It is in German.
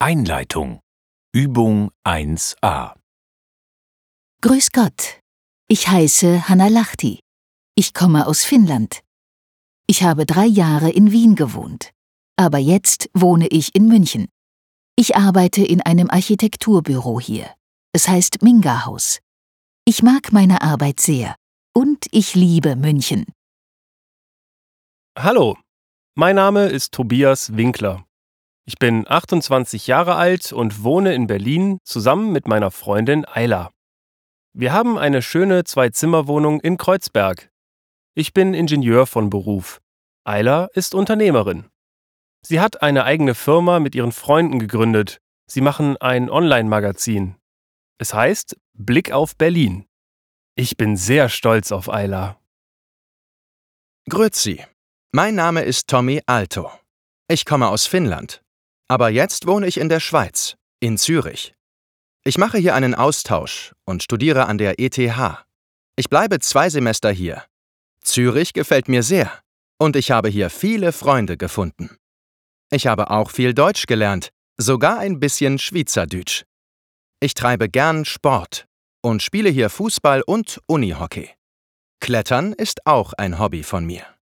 Einleitung. Übung 1a. Grüß Gott. Ich heiße Hanna Lahti. Ich komme aus Finnland. Ich habe 3 Jahre in Wien gewohnt. Aber jetzt wohne ich in München. Ich arbeite in einem Architekturbüro hier. Es heißt Minga Haus. Ich mag meine Arbeit sehr. Und ich liebe München. Hallo, mein Name ist Tobias Winkler. Ich bin 28 Jahre alt und wohne in Berlin zusammen mit meiner Freundin Ayla. Wir haben eine schöne 2-Zimmer-Wohnung in Kreuzberg. Ich bin Ingenieur von Beruf. Ayla ist Unternehmerin. Sie hat eine eigene Firma mit ihren Freunden gegründet. Sie machen ein Online-Magazin. Es heißt Blick auf Berlin. Ich bin sehr stolz auf Ayla. Grüezi. Mein Name ist Tommy Aalto. Ich komme aus Finnland. Aber jetzt wohne ich in der Schweiz, in Zürich. Ich mache hier einen Austausch und studiere an der ETH. Ich bleibe 2 Semester hier. Zürich gefällt mir sehr und ich habe hier viele Freunde gefunden. Ich habe auch viel Deutsch gelernt, sogar ein bisschen Schweizerdeutsch. Ich treibe gern Sport und spiele hier Fußball und Unihockey. Klettern ist auch ein Hobby von mir.